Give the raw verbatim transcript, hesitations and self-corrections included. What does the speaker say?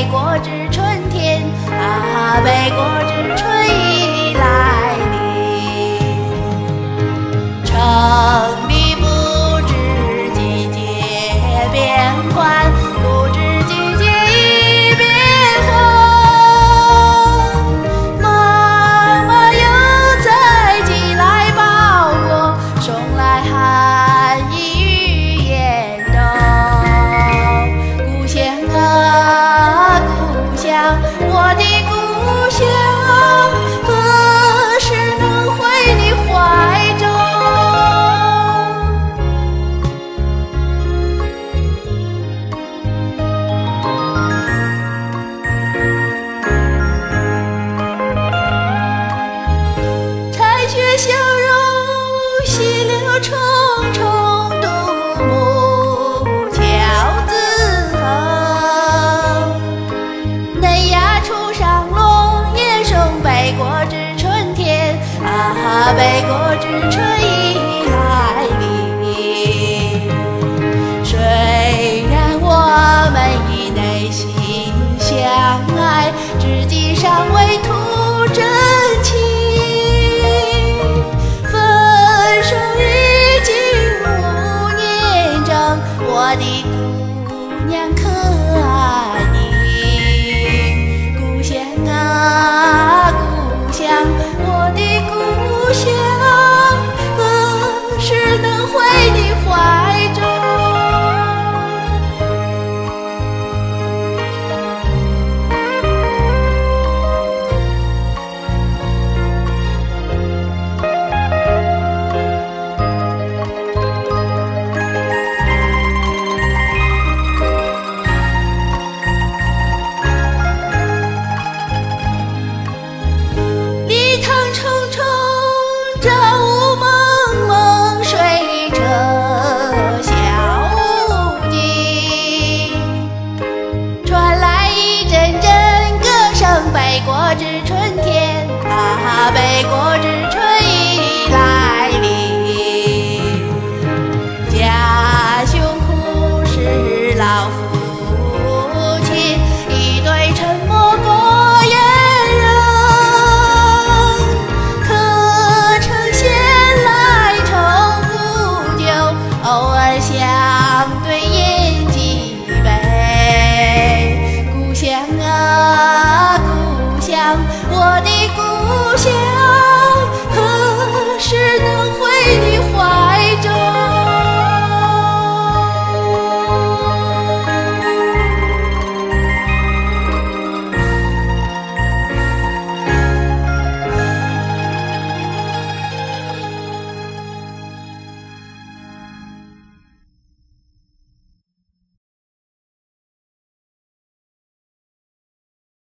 北国之春天啊，北国之春已来临。城里不知季节变换，不知季节已变换。妈妈又在寄来包裹，送来寒意与严冬。故乡啊，故乡，我的故乡，何时能回你怀中？拆却笑容，细柳重重，独木桥自横。嫩芽初上落，叶送北国之春天啊，北国之春已来临。虽然我们已内心相爱，知己尚未吐真情，分手已经五年整，我的姑娘可爱你。故乡啊，故乡，我的故乡，何时能回你怀中？礼堂重重，朝雾蒙蒙，水车小无尽。传来一阵阵歌声，北国之春天啊，北国之春